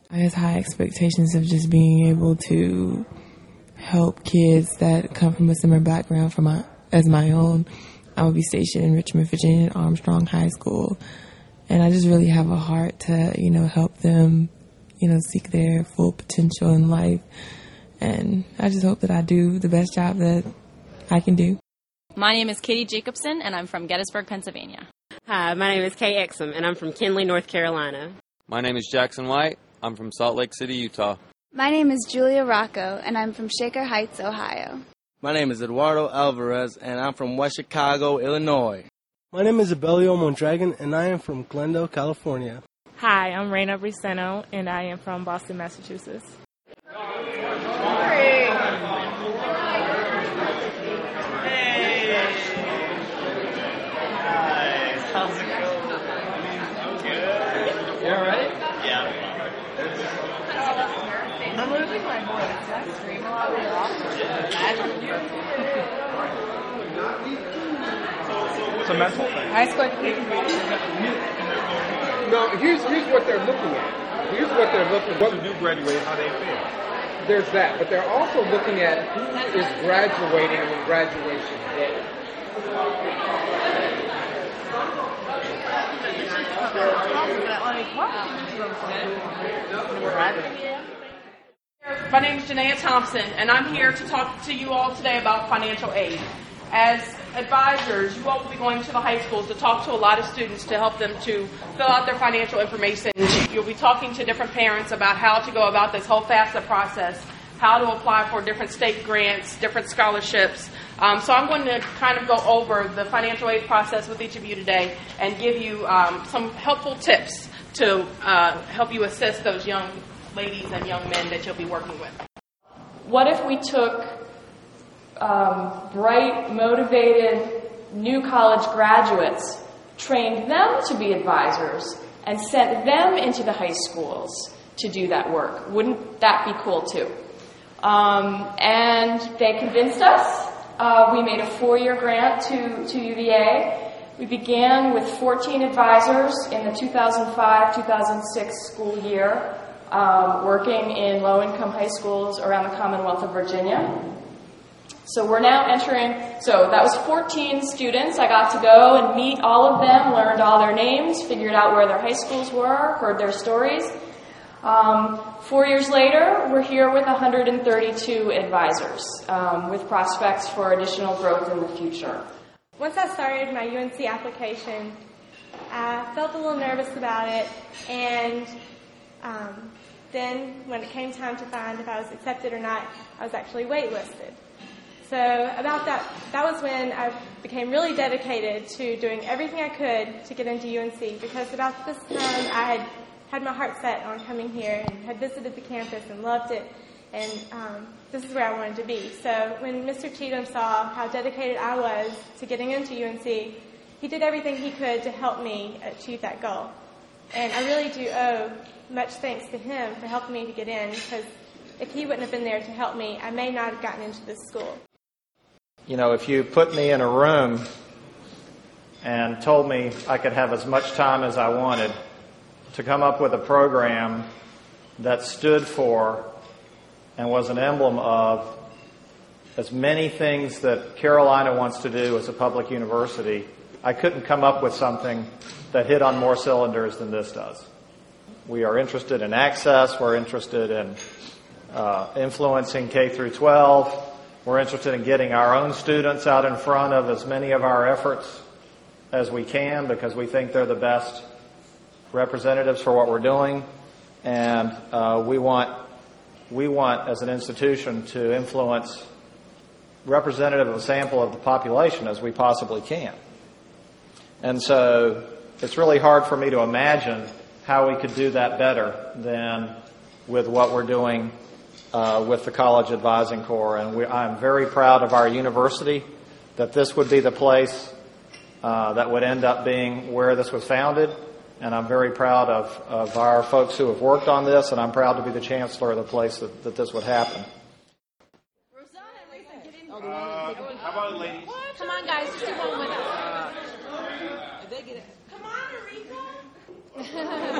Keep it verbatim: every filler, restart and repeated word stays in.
I have high expectations of just being able to help kids that come from a similar background from my, as my own. I will be stationed in Richmond, Virginia at Armstrong High School. And I just really have a heart to, you know, help them, you know, seek their full potential in life. And I just hope that I do the best job that I can do. My name is Katie Jacobson, and I'm from Gettysburg, Pennsylvania. Hi, my name is Kay Exum, and I'm from Kinley, North Carolina. My name is Jackson White. I'm from Salt Lake City, Utah. My name is Julia Rocco, and I'm from Shaker Heights, Ohio. My name is Eduardo Alvarez, and I'm from West Chicago, Illinois. My name is Abelio Mondragon, and I am from Glendale, California. Hi, I'm Reina Briceno, and I am from Boston, Massachusetts. How's it going? Good. You all right? Yeah. I'm losing my voice. I scream a lot more often. It's a mental thing. High school education. No, here's here's what they're looking at. Here's what they're looking at. What who do graduate, how they feel. There's that, but they're also looking at who is graduating on graduation day. My name is Janaea Thompson, and I'm here to talk to you all today about financial aid. As advisors, you all will be going to the high schools to talk to a lot of students to help them to fill out their financial information. You'll be talking to different parents about how to go about this whole FAFSA process, how to apply for different state grants, different scholarships. Um, so I'm going to kind of go over the financial aid process with each of you today and give you um, some helpful tips to uh, help you assist those young ladies and young men that you'll be working with. What if we took um, bright, motivated, new college graduates, trained them to be advisors, and sent them into the high schools to do that work? Wouldn't that be cool too? Um, and they convinced us. Uh, we made a four-year grant to, to U V A. We began with fourteen advisors in the two thousand five two thousand six school year, um, working in low-income high schools around the Commonwealth of Virginia. So we're now entering, so that was fourteen students. I got to go and meet all of them, learned all their names, figured out where their high schools were, heard their stories. Um, four years later, we're here with one hundred thirty-two advisors, um, with prospects for additional growth in the future. Once I started my U N C application, I felt a little nervous about it, and um, then when it came time to find if I was accepted or not, I was actually waitlisted. So about that, that was when I became really dedicated to doing everything I could to get into U N C, because about this time I had had my heart set on coming here and had visited the campus and loved it, and um, this is where I wanted to be. So when Mister Cheatham saw how dedicated I was to getting into U N C, he did everything he could to help me achieve that goal. And I really do owe much thanks to him for helping me to get in, because if he wouldn't have been there to help me, I may not have gotten into this school. You know, if you put me in a room and told me I could have as much time as I wanted to come up with a program that stood for and was an emblem of as many things that Carolina wants to do as a public university, I couldn't come up with something that hit on more cylinders than this does. We are interested in access. We're interested in uh, influencing K through twelve. We're interested in getting our own students out in front of as many of our efforts as we can, because we think they're the best representatives for what we're doing. And uh, we want, we want, as an institution, to influence representative of a sample of the population as we possibly can. And so it's really hard for me to imagine how we could do that better than with what we're doing uh, with the College Advising Corps. And we, I'm very proud of our university, that this would be the place uh, that would end up being where this was founded. And I'm very proud of, of our folks who have worked on this, and I'm proud to be the chancellor of the place that, that this would happen. Uh, how about it, ladies? Come on, guys, just do one with us. Uh, Come on, Aretha.